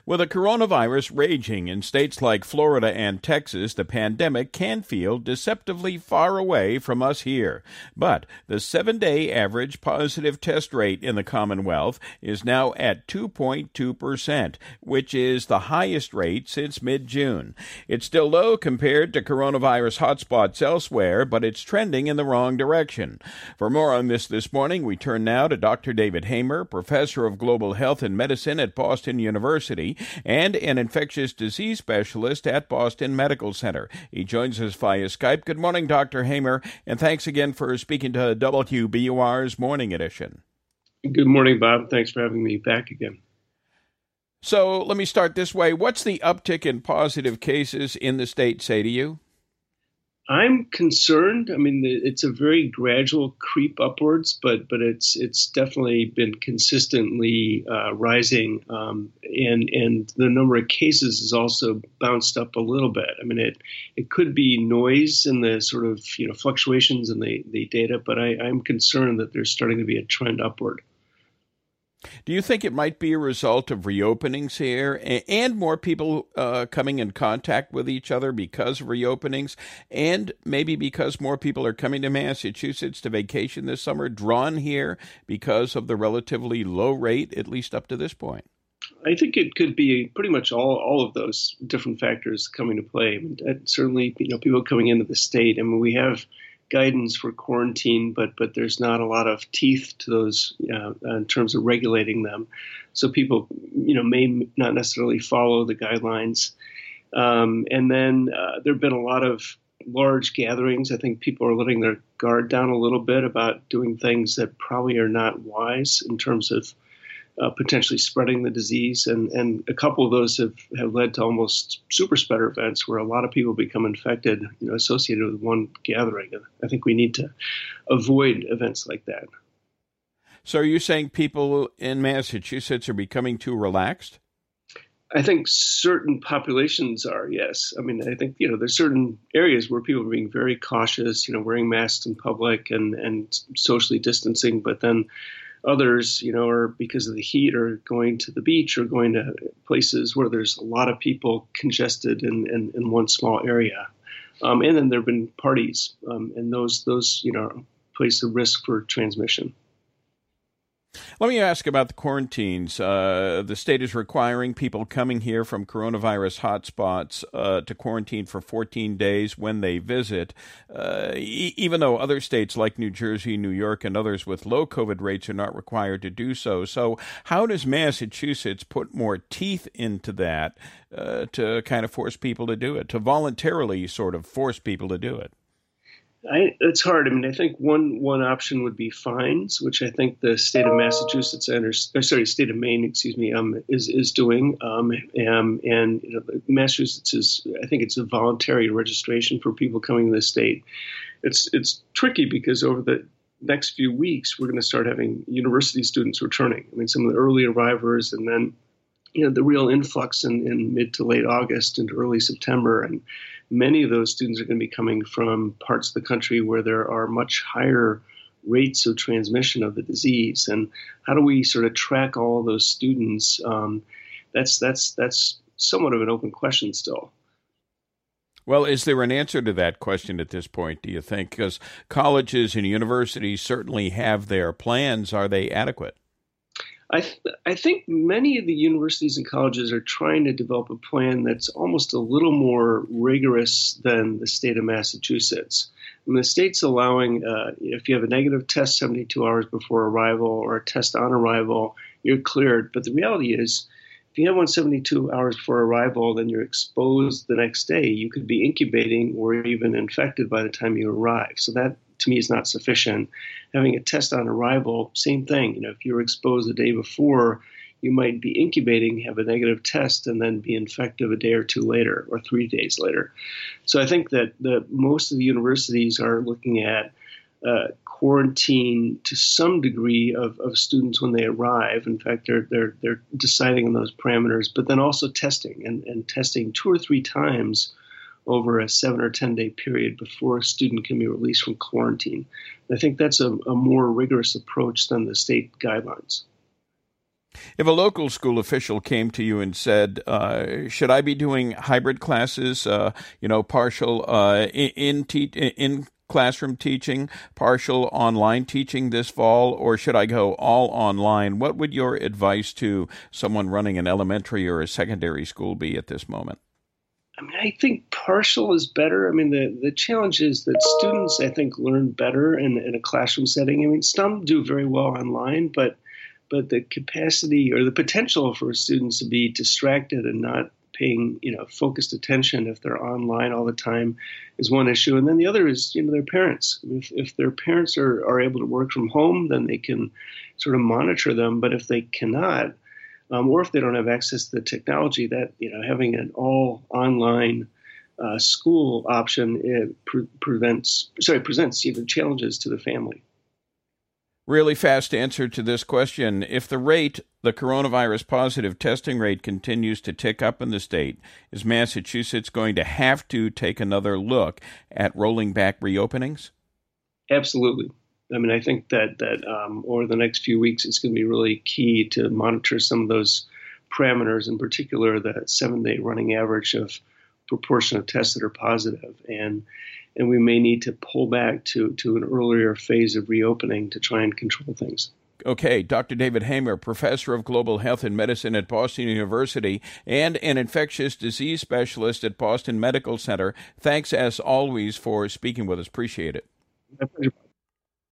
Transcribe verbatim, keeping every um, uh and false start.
With a coronavirus raging in states like Florida and Texas, the pandemic can feel deceptively far away from us here. But the seven-day average positive test rate in the Commonwealth is now at two point two percent, which is the highest rate since mid-June. It's still low compared to coronavirus hotspots elsewhere, but it's trending in the wrong direction. For more on this this morning, we turn now to Doctor David Hamer, professor of global health and medicine at Boston University and an infectious disease specialist at Boston Medical Center. He joins us via Skype. Good morning, Doctor Hamer, and thanks again for speaking to W B U R's Morning Edition. Good morning, Bob. Thanks for having me back again. So let me start this way. What's the uptick in positive cases in the state say to you? I'm concerned. I mean, it's a very gradual creep upwards, but but it's it's definitely been consistently uh, rising, um, and and the number of cases has also bounced up a little bit. I mean, it it could be noise in the sort of you know fluctuations in the, the data, but I, I'm concerned that there's starting to be a trend upward. Do you think it might be a result of reopenings here and more people uh, coming in contact with each other because of reopenings, and maybe because more people are coming to Massachusetts to vacation this summer, drawn here because of the relatively low rate, at least up to this point? I think it could be pretty much all, all of those different factors coming to play. I mean, certainly, you know, people coming into the state. I mean, we have guidance for quarantine, but but there's not a lot of teeth to those uh, in terms of regulating them. So people, you know, may not necessarily follow the guidelines. Um, and then uh, there have been a lot of large gatherings. I think people are letting their guard down a little bit about doing things that probably are not wise in terms of Uh, potentially spreading the disease. And, and a couple of those have, have led to almost super spreader events where a lot of people become infected, you know, associated with one gathering. And I think we need to avoid events like that. So are you saying people in Massachusetts are becoming too relaxed? I think certain populations are, yes. I mean, I think, you know, there's certain areas where people are being very cautious, you know, wearing masks in public and, and socially distancing, but then others, you know, are because of the heat or going to the beach or going to places where there's a lot of people congested in, in, in one small area. Um, and then there have been parties, um, and those, those, you know, place a risk for transmission. Let me ask about the quarantines. Uh, the state is requiring people coming here from coronavirus hotspots uh, to quarantine for fourteen days when they visit, uh, e- even though other states like New Jersey, New York, and others with low COVID rates are not required to do so. So how does Massachusetts put more teeth into that uh, to kind of force people to do it, to voluntarily sort of force people to do it? I, it's hard. I mean, I think one one option would be fines, which I think the state of Massachusetts and or, sorry, state of Maine, excuse me, um, is is doing. Um, and, and you know, Massachusetts is, I think, it's a voluntary registration for people coming to the state. It's it's tricky because over the next few weeks we're going to start having university students returning. I mean, some of the early arrivers, and then you know the real influx in, in mid to late August into early September, and many of those students are going to be coming from parts of the country where there are much higher rates of transmission of the disease. And how do we sort of track all of those students? Um, that's that's that's somewhat of an open question still. Well, is there an answer to that question at this point, do you think? Because colleges and universities certainly have their plans. Are they adequate? I, th- I think many of the universities and colleges are trying to develop a plan that's almost a little more rigorous than the state of Massachusetts. I mean, the state's allowing, uh, if you have a negative test seventy-two hours before arrival or a test on arrival, you're cleared. But the reality is, if you have one seventy-two hours before arrival, then you're exposed the next day. You could be incubating or even infected by the time you arrive. So that, to me, is not sufficient. Having a test on arrival, same thing. You know, if you were exposed the day before, you might be incubating, have a negative test, and then be infected a day or two later or three days later. So I think that the most of the universities are looking at uh, quarantine to some degree of, of students when they arrive. In fact, they're they're they're deciding on those parameters, but then also testing and, and testing two or three times over a seven or ten day period before a student can be released from quarantine. And I think that's a, a more rigorous approach than the state guidelines. If a local school official came to you and said, uh, should I be doing hybrid classes, uh, you know, partial uh, in in, te- in classroom teaching, partial online teaching this fall, or should I go all online? What would your advice to someone running an elementary or a secondary school be at this moment? I mean, I think partial is better. I mean, the, the challenge is that students, I think, learn better in, in a classroom setting. I mean, some do very well online, but but the capacity or the potential for students to be distracted and not paying, you know, focused attention if they're online all the time is one issue. And then the other is, you know, their parents. If, if their parents are, are able to work from home, then they can sort of monitor them. But if they cannot, um, or if they don't have access to the technology, that, you know, having an all online uh, school option it pre- prevents, sorry, presents even challenges to the family. Really fast answer to this question. If the rate, the coronavirus positive testing rate continues to tick up in the state, is Massachusetts going to have to take another look at rolling back reopenings? Absolutely. I mean, I think that, that um, over the next few weeks, it's going to be really key to monitor some of those parameters, in particular, the seven-day running average of proportion of tests that are positive. And And we may need to pull back to, to an earlier phase of reopening to try and control things. Okay, Doctor David Hamer, professor of global health and medicine at Boston University and an infectious disease specialist at Boston Medical Center. Thanks, as always, for speaking with us. Appreciate it. My pleasure.